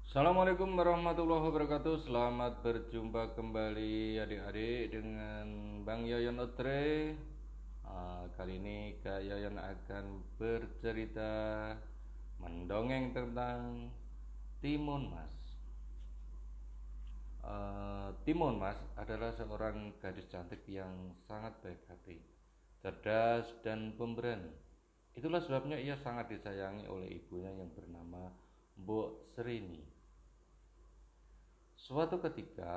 Assalamualaikum warahmatullahi wabarakatuh. Selamat berjumpa kembali adik-adik dengan Bang Yoyon Otre. Kali ini Kak Yoyon akan bercerita mendongeng tentang Timun Mas. Timun Mas adalah seorang gadis cantik yang sangat baik hati, cerdas dan pemberani. Itulah sebabnya ia sangat disayangi oleh ibunya yang bernama Mbok Serini. Suatu ketika,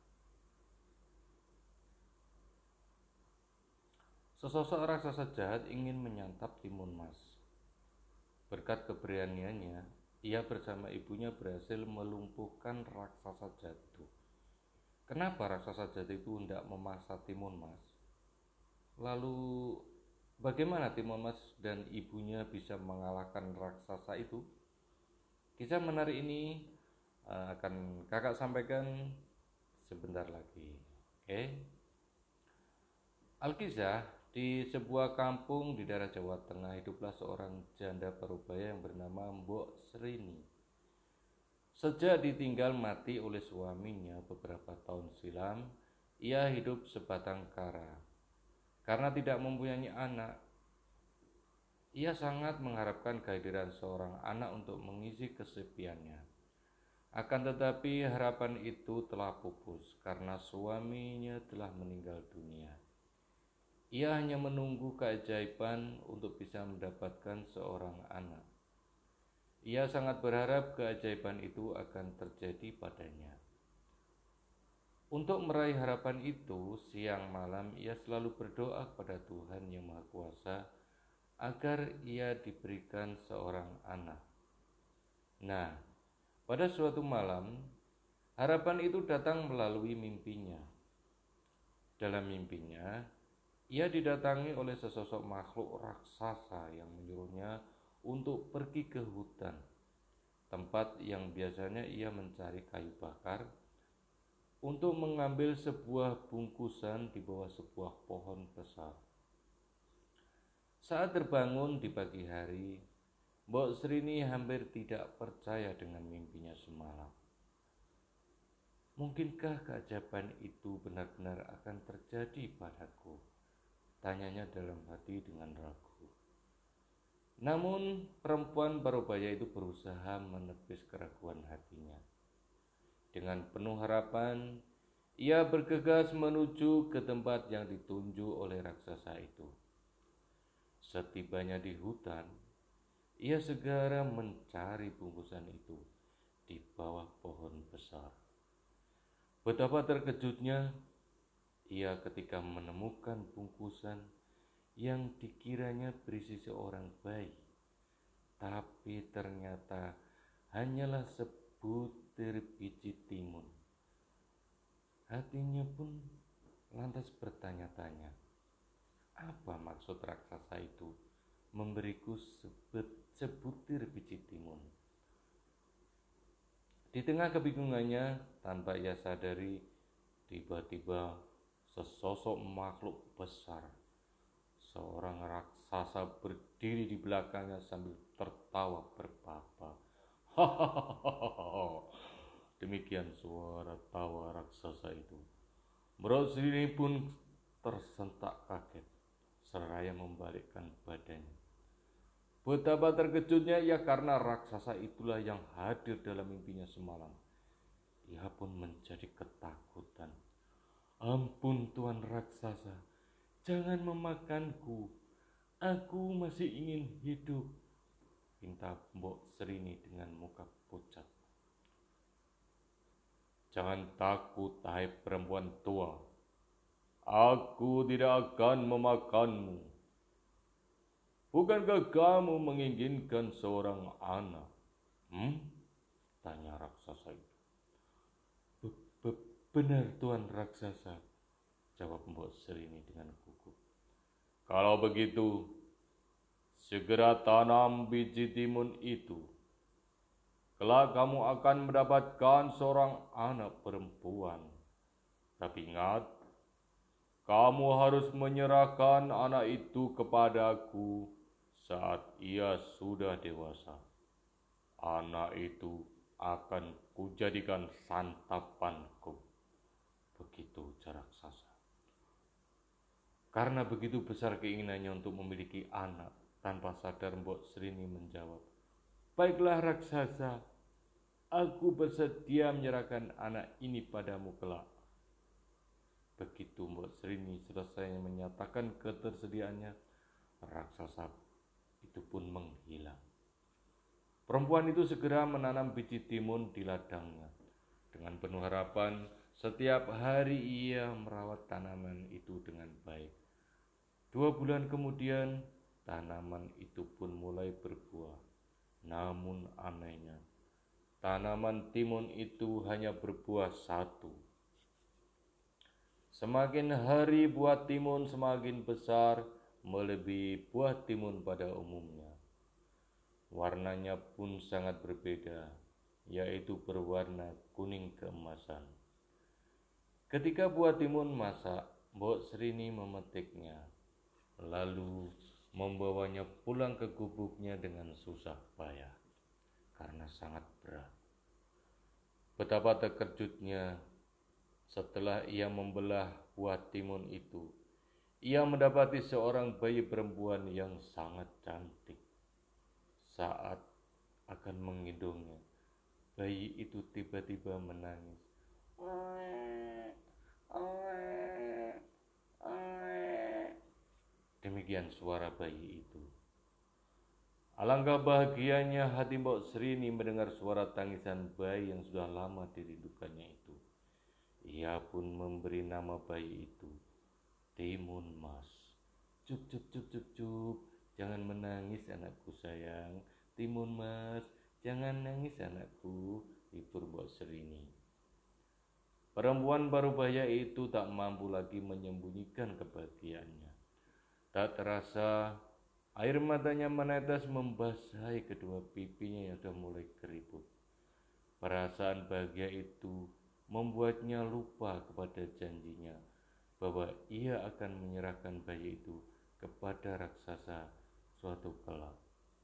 sesosok raksasa jahat ingin menyantap Timun Mas. Berkat keberaniannya, ia bersama ibunya berhasil melumpuhkan raksasa jatuh. Kenapa raksasa jahat itu hendak memaksa Timun Mas? Lalu, bagaimana Timun Mas dan ibunya bisa mengalahkan raksasa itu? Kisah menarik ini akan kakak sampaikan sebentar lagi. Oke? Alkisah, di sebuah kampung di daerah Jawa Tengah hiduplah seorang janda parubaya yang bernama Mbok Serini. Sejak ditinggal mati oleh suaminya beberapa tahun silam, ia hidup sebatang kara. Karena tidak mempunyai anak, ia sangat mengharapkan kehadiran seorang anak untuk mengisi kesepiannya. Akan tetapi harapan itu telah pupus karena suaminya telah meninggal dunia. Ia hanya menunggu keajaiban untuk bisa mendapatkan seorang anak. Ia sangat berharap keajaiban itu akan terjadi padanya. Untuk meraih harapan itu, siang malam ia selalu berdoa kepada Tuhan Yang Maha Kuasa agar ia diberikan seorang anak. Nah, pada suatu malam, harapan itu datang melalui mimpinya. Dalam mimpinya, ia didatangi oleh sesosok makhluk raksasa yang menyuruhnya untuk pergi ke hutan, tempat yang biasanya ia mencari kayu bakar, untuk mengambil sebuah bungkusan di bawah sebuah pohon besar. Saat terbangun di pagi hari, Mbok Serini hampir tidak percaya dengan mimpinya semalam. Mungkinkah keajaiban itu benar-benar akan terjadi padaku? Tanyanya dalam hati dengan ragu. Namun perempuan parubaya itu berusaha menepis keraguan hatinya. Dengan penuh harapan, ia bergegas menuju ke tempat yang ditunjuk oleh raksasa itu. Setibanya di hutan, ia segera mencari bungkusan itu di bawah pohon besar. Betapa terkejutnya ia ketika menemukan bungkusan yang dikiranya berisi seorang bayi, tapi ternyata hanyalah sebutir biji timun. Hatinya pun lantas bertanya-tanya, apa maksud raksasa itu memberiku sebutir biji timun? Di tengah kebingungannya, tanpa ia sadari, tiba-tiba sesosok makhluk besar, seorang raksasa, berdiri di belakangnya sambil tertawa berbahak-bahak. Hahaha. Demikian suara tawa raksasa itu. Mbok Serini pun tersentak kaget, seraya membalikkan badannya. Betapa terkejutnya ia karena raksasa itulah yang hadir dalam mimpinya semalam. Ia pun menjadi ketakutan. Ampun Tuan raksasa, jangan memakanku. Aku masih ingin hidup, pinta Mbok Serini dengan muka pucat. Jangan takut, hai perempuan tua. Aku tidak akan memakanmu. Bukankah kamu menginginkan seorang anak? Tanya raksasa itu. Benar Tuan raksasa, jawab Mbok Serini dengan gugup. Kalau begitu, segera tanam biji timun itu. Kelak kamu akan mendapatkan seorang anak perempuan. Tapi ingat, kamu harus menyerahkan anak itu kepadaku saat ia sudah dewasa. Anak itu akan kujadikan santapanku. Begitu ujar raksasa. Karena begitu besar keinginannya untuk memiliki anak, tanpa sadar Mbok Srini menjawab, "Baiklah raksasa, aku bersedia menyerahkan anak ini padamu kelak." Begitu Mbok Srini selesai menyatakan ketersediaannya, raksasa itu pun menghilang. Perempuan itu segera menanam biji timun di ladangnya. Dengan penuh harapan, setiap hari ia merawat tanaman itu dengan baik. 2 bulan kemudian, tanaman itu pun mulai berbuah. Namun anehnya, tanaman timun itu hanya berbuah 1. Semakin hari buah timun semakin besar, melebihi buah timun pada umumnya. Warnanya pun sangat berbeda, yaitu berwarna kuning keemasan. Ketika buah timun masak, Mbok Srini memetiknya, lalu membawanya pulang ke gubuknya dengan susah payah, karena sangat berat. Betapa terkejutnya setelah ia membelah buah timun itu, ia mendapati seorang bayi perempuan yang sangat cantik. Saat akan menggendongnya, bayi itu tiba-tiba menangis. Demikian suara bayi itu. Alangkah bahagianya hati Mbok Srini mendengar suara tangisan bayi yang sudah lama dirindukannya itu. Ia pun memberi nama bayi itu Timun Mas. Cuk cuk cuk cuk cuk, jangan menangis anakku sayang. Timun Mas, jangan nangis anakku, hibur Mbok Srini. Perempuan parubaya itu tak mampu lagi menyembunyikan kebahagiaannya. Tak terasa air matanya menetes membasahi kedua pipinya yang sudah mulai keriput. Perasaan bahagia itu membuatnya lupa kepada janjinya bahwa ia akan menyerahkan bayi itu kepada raksasa suatu kelak.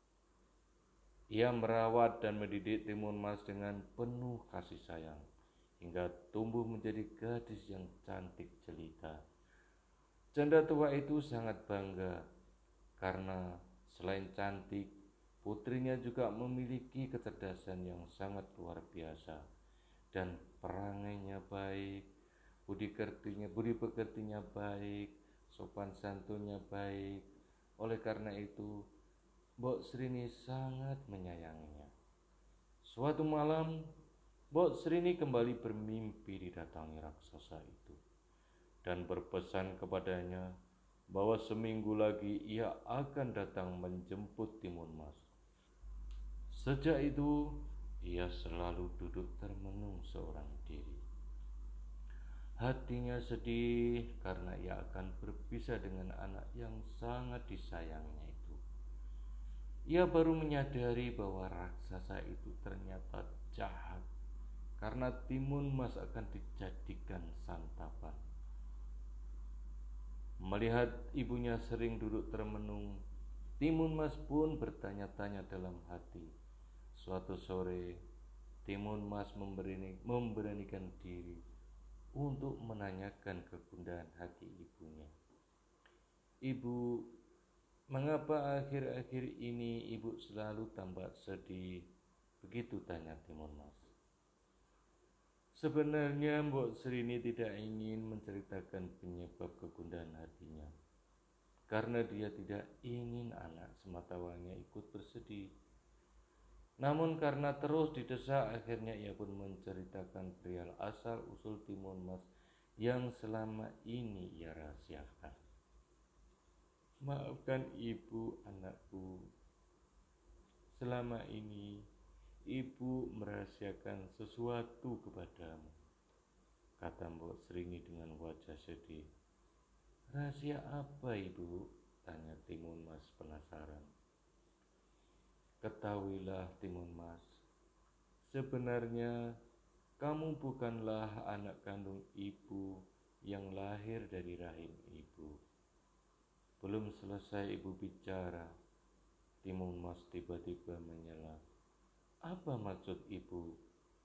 Ia merawat dan mendidik Timun Mas dengan penuh kasih sayang, hingga tumbuh menjadi gadis yang cantik jelita. Janda tua itu sangat bangga karena selain cantik, putrinya juga memiliki kecerdasan yang sangat luar biasa dan perangainya baik, budi pekertinya baik, sopan santunnya baik. Oleh karena itu, Mbok Srini sangat menyayanginya. Suatu malam, Mbok Srini kembali bermimpi didatangi raksasa itu dan berpesan kepadanya bahwa seminggu lagi ia akan datang menjemput Timun Mas. Sejak itu, ia selalu duduk termenung seorang diri. Hatinya sedih karena ia akan berpisah dengan anak yang sangat disayangnya itu. Ia baru menyadari bahwa raksasa itu ternyata jahat karena Timun Mas akan dijadikan santapan. Melihat ibunya sering duduk termenung, Timun Mas pun bertanya-tanya dalam hati. Suatu sore, Timun Mas memberanikan diri untuk menanyakan kegundahan hati ibunya. "Ibu, mengapa akhir-akhir ini ibu selalu tampak sedih?" Begitu tanya Timun Mas. Sebenarnya Mbok Srini tidak ingin menceritakan penyebab kegundahan hatinya, karena dia tidak ingin anak sematawayangnya ikut bersedih. Namun karena terus didesak, akhirnya ia pun menceritakan perihal asal-usul Timun Mas yang selama ini ia rahasiakan. "Maafkan ibu, anakku. Selama ini ibu merahasiakan sesuatu kepadamu," kata Mbok Srini dengan wajah sedih. "Rahasia apa, ibu?" tanya Timun Mas penasaran. "Ketahuilah Timun Mas, sebenarnya kamu bukanlah anak kandung ibu yang lahir dari rahim ibu." Belum selesai ibu bicara, Timun Mas tiba-tiba menyela. apa maksud ibu?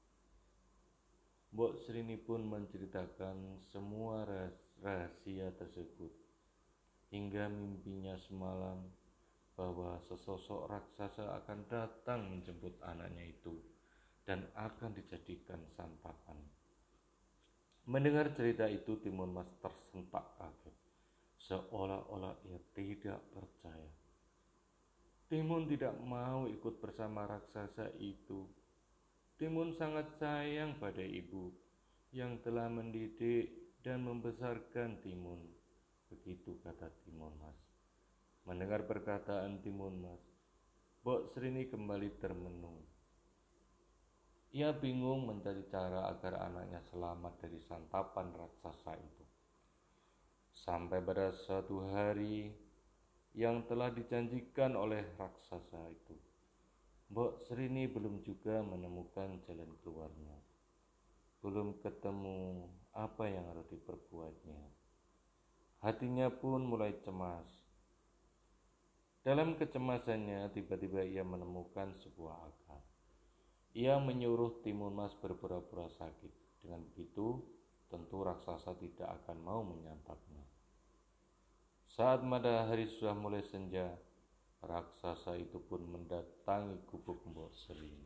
Mbok Srini pun menceritakan semua rahasia tersebut, hingga mimpinya semalam bahwa sesosok raksasa akan datang menjemput anaknya itu dan akan dijadikan santapan. Mendengar cerita itu, Timun Mas tersentak kaget, seolah-olah ia tidak percaya. Timun tidak mau ikut bersama raksasa itu. Timun sangat sayang pada ibu yang telah mendidik dan membesarkan Timun. Begitu kata Timun Mas. Mendengar perkataan Timun Mas, Mbok Srini kembali termenung. Ia bingung mencari cara agar anaknya selamat dari santapan raksasa itu. Sampai pada suatu hari yang telah dijanjikan oleh raksasa itu, Mbok Srini belum juga menemukan jalan keluarnya. Belum ketemu apa yang harus diperbuatnya. Hatinya pun mulai cemas. Dalam kecemasannya, tiba-tiba ia menemukan sebuah akal. Ia menyuruh Timun Mas berpura-pura sakit. Dengan begitu, tentu raksasa tidak akan mau menyantapnya. Saat matahari sudah mulai senja, raksasa itu pun mendatangi gubuk Mbok Srini.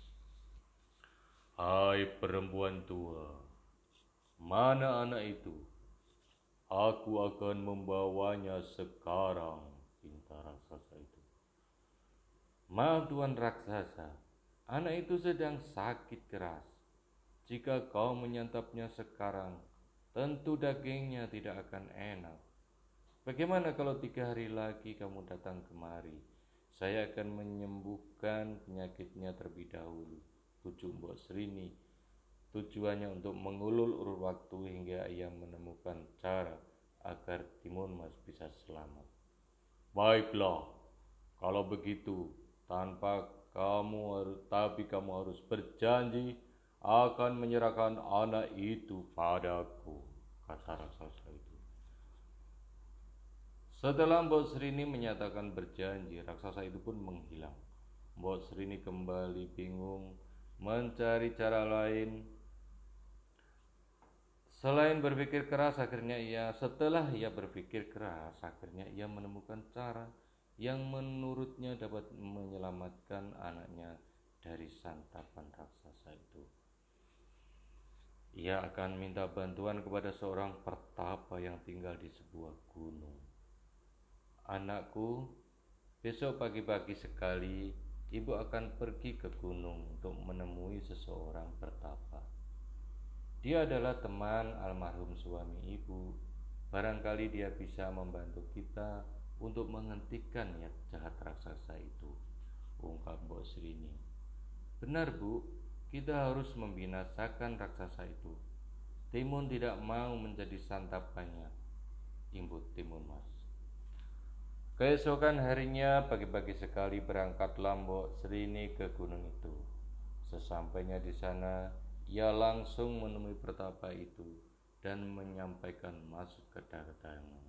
"Hai perempuan tua, mana anak itu? Aku akan membawanya sekarang," pinta raksasa itu. "Maaf Tuan Raksasa, anak itu sedang sakit keras. Jika kau menyantapnya sekarang, tentu dagingnya tidak akan enak. Bagaimana kalau 3 hari lagi kamu datang kemari? Saya akan menyembuhkan penyakitnya terlebih dahulu," ujuk Mbok Srini. Tujuannya untuk mengulur waktu hingga ia menemukan cara agar Timun Mas bisa selamat. "Baiklah, kalau begitu, tapi kamu harus berjanji akan menyerahkan anak itu padaku," kata raksasa itu. Setelah Mbok Srini menyatakan berjanji, raksasa itu pun menghilang. Mbok Srini kembali bingung mencari cara lain. Setelah ia berpikir keras, akhirnya ia menemukan cara yang menurutnya dapat menyelamatkan anaknya dari santapan raksasa itu. Ia akan minta bantuan kepada seorang pertapa yang tinggal di sebuah gunung. "Anakku, besok pagi-pagi sekali ibu akan pergi ke gunung untuk menemui seseorang pertapa. Dia adalah teman almarhum suami ibu. Barangkali dia bisa membantu kita untuk menghentikan niat jahat raksasa itu," ungkap Mbok Srini. "Benar Bu, kita harus membinasakan raksasa itu. Timun tidak mau menjadi santapannya," imbut Timun Mas. Keesokan harinya, pagi-pagi sekali berangkatlah Mbok Srini ke gunung itu. Sesampainya di sana, ia langsung menemui pertapa itu dan menyampaikan maksud kedatangan.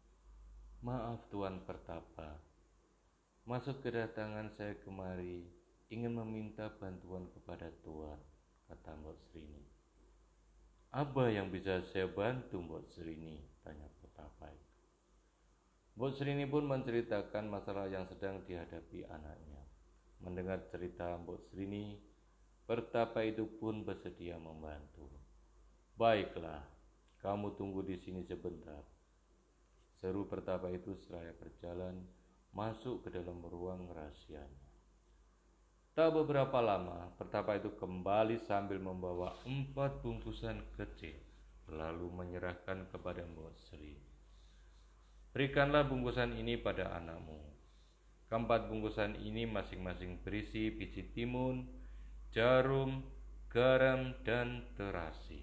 "Maaf Tuan Pertapa, maksud kedatangan saya kemari ingin meminta bantuan kepada Tuan," kata Mbok Srini. "Apa yang bisa saya bantu Mbok Srini?" tanya pertapa itu. Mbok Srini pun menceritakan masalah yang sedang dihadapi anaknya. Mendengar cerita Mbok Srini, pertapa itu pun bersedia membantu. "Baiklah, kamu tunggu di sini sebentar," seru pertapa itu seraya berjalan masuk ke dalam ruang rahasianya. Tak beberapa lama, pertapa itu kembali sambil membawa 4 bungkusan kecil, lalu menyerahkan kepada Mbok Srini. "Berikanlah bungkusan ini pada anakmu. Keempat bungkusan ini masing-masing berisi biji timun, jarum, garam, dan terasi.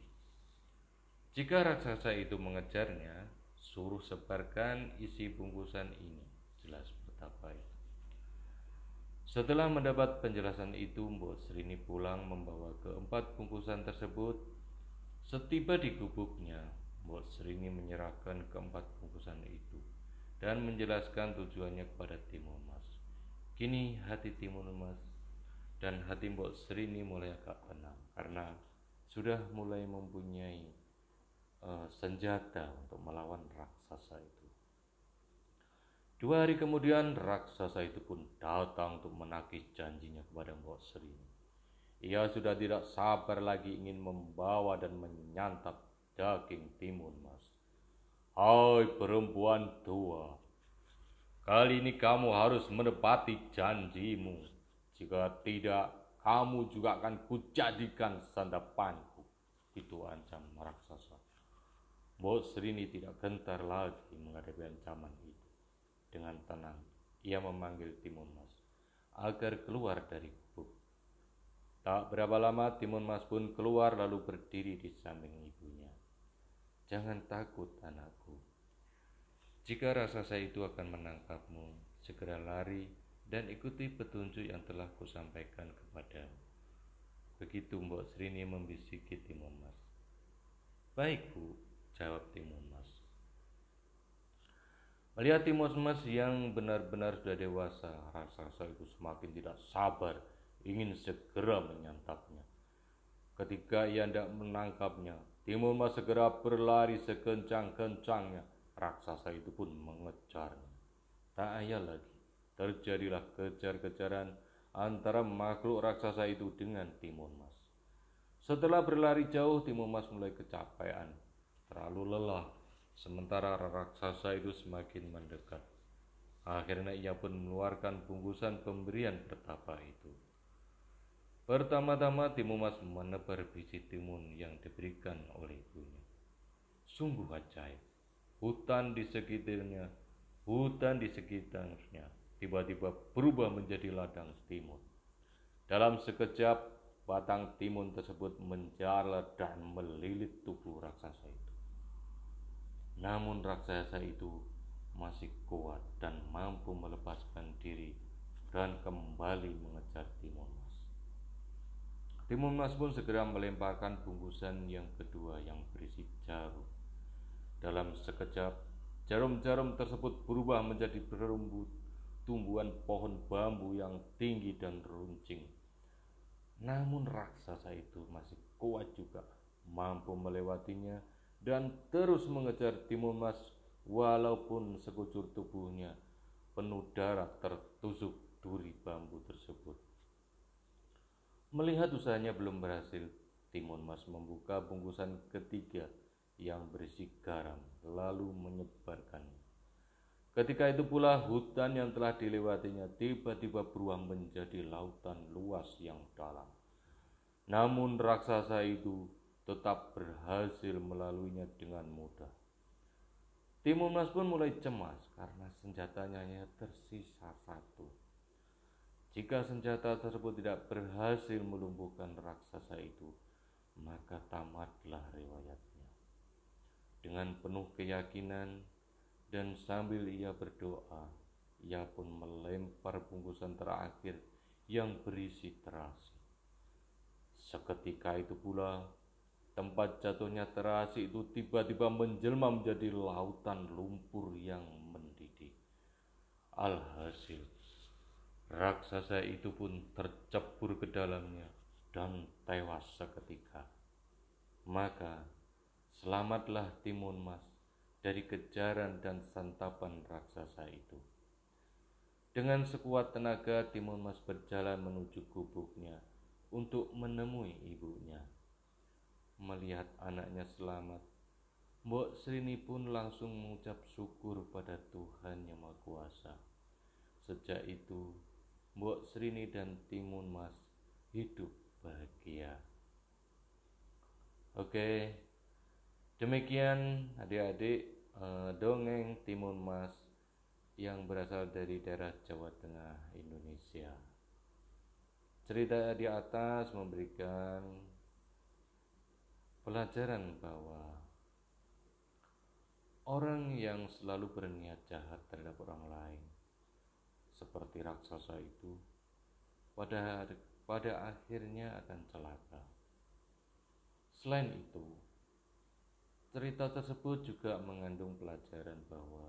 Jika raksasa itu mengejarnya, suruh sebarkan isi bungkusan ini," jelas pertapa itu. Setelah mendapat penjelasan itu, Mbok Srini pulang membawa keempat bungkusan tersebut. Setiba di gubuknya, Mbok Srini menyerahkan keempat bungkusan itu dan menjelaskan tujuannya kepada Timun Mas. Kini hati Timun Mas dan hati Mbok Sri ini mulai agak tenang karena sudah mulai mempunyai senjata untuk melawan raksasa itu. 2 hari kemudian raksasa itu pun datang untuk menagih janjinya kepada Mbok Sri. Ia sudah tidak sabar lagi ingin membawa dan menyantap daging timun mas. Hai perempuan tua, kali ini kamu harus menepati janjimu. Jika tidak, kamu juga akan kujadikan santapanku. Itu ancam raksasa. Mbok Sri ini tidak gentar lagi menghadapi ancaman itu. Dengan tenang, ia memanggil Timun Mas agar keluar dari gubuk. Tak berapa lama Timun Mas pun keluar lalu berdiri di samping ibunya. Jangan takut anakku. Jika raksasa itu akan menangkapmu, segera lari dan ikuti petunjuk yang telah kusampaikan kepadamu. Begitu Mbok Sri ini membisiki Timun Mas. Baik Bu, jawab Timun Mas. Melihat Timun Mas yang benar-benar sudah dewasa, raksasa itu semakin tidak sabar ingin segera menyantapnya. Ketika ia hendak menangkapnya, Timun Mas segera berlari sekencang-kencangnya. Raksasa itu pun mengejarnya. Tak ayal lagi, terjadilah kejar-kejaran antara makhluk raksasa itu dengan Timun Mas. Setelah berlari jauh, Timun Mas mulai kecapean, terlalu lelah. Sementara raksasa itu semakin mendekat. Akhirnya ia pun mengeluarkan bungkusan pemberian bertapa itu. Pertama-tama Timun Mas menebar biji timun yang diberikan oleh ibunya. Sungguh ajaib. Hutan di sekitarnya tiba-tiba berubah menjadi ladang timun. Dalam sekejap, batang timun tersebut menjalar dan melilit tubuh raksasa itu. Namun raksasa itu masih kuat dan mampu melepaskan diri dan kembali mengejar Timun Mas. Timun Mas pun segera melemparkan bungkusan yang kedua yang berisi jarum. Dalam sekejap, jarum-jarum tersebut berubah menjadi berembut tumbuhan pohon bambu yang tinggi dan runcing. Namun raksasa itu masih kuat juga, mampu melewatinya dan terus mengejar Timun Mas walaupun sekujur tubuhnya penuh darah tertusuk duri bambu tersebut. Melihat usahanya belum berhasil, Timun Mas membuka bungkusan ketiga yang berisi garam lalu menyebarkannya. Ketika itu pula hutan yang telah dilewatinya tiba-tiba berubah menjadi lautan luas yang dalam. Namun raksasa itu tetap berhasil melaluinya dengan mudah. Timun Mas pun mulai cemas karena senjatanya hanya tersisa satu. Jika senjata tersebut tidak berhasil melumpuhkan raksasa itu, maka tamatlah riwayatnya. Dengan penuh keyakinan dan sambil ia berdoa, ia pun melempar bungkusan terakhir yang berisi terasi. Seketika itu pula, tempat jatuhnya terasi itu tiba-tiba menjelma menjadi lautan lumpur yang mendidih. Alhasil, raksasa itu pun tercebur ke dalamnya dan tewas seketika. Maka, selamatlah Timun Mas dari kejaran dan santapan raksasa itu. Dengan sekuat tenaga, Timun Mas berjalan menuju gubuknya untuk menemui ibunya. Melihat anaknya selamat, Mbok Srini pun langsung mengucap syukur pada Tuhan Yang Maha Kuasa. Sejak itu, Mbok Srini dan Timun Mas hidup bahagia. Oke, demikian adik-adik dongeng Timun Mas yang berasal dari daerah Jawa Tengah, Indonesia. Cerita di atas memberikan pelajaran bahwa orang yang selalu berniat jahat terhadap orang lain seperti raksasa itu pada akhirnya akan celaka. Selain itu, cerita tersebut juga mengandung pelajaran bahwa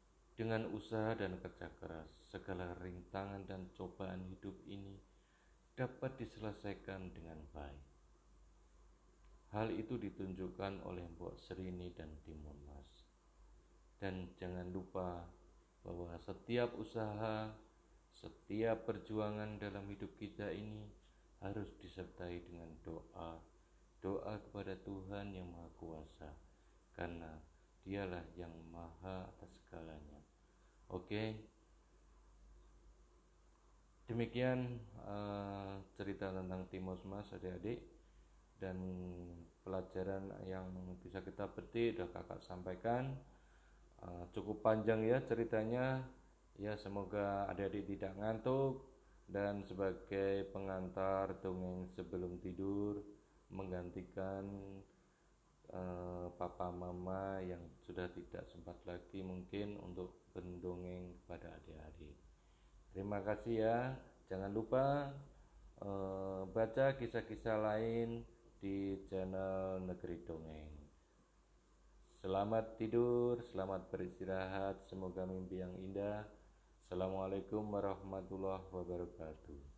dengan usaha dan kerja keras, segala rintangan dan cobaan hidup ini dapat diselesaikan dengan baik. Hal itu ditunjukkan oleh Mbok Serini dan Timun Mas. Dan jangan lupa bahwa setiap usaha, setiap perjuangan dalam hidup kita ini harus disertai dengan doa. Doa kepada Tuhan yang Maha Kuasa, karena Dialah yang maha atas segalanya. Oke, demikian cerita tentang Timus Mas adik-adik, dan pelajaran yang bisa kita petik sudah kakak sampaikan. Cukup panjang ya ceritanya ya, semoga adik-adik tidak ngantuk. Dan sebagai pengantar dongeng sebelum tidur, menggantikan papa mama yang sudah tidak sempat lagi mungkin untuk mendongeng kepada adik-adik. Terima kasih ya. Jangan lupa baca kisah-kisah lain di channel Negeri Dongeng. Selamat tidur, selamat beristirahat, semoga mimpi yang indah. Assalamualaikum warahmatullahi wabarakatuh.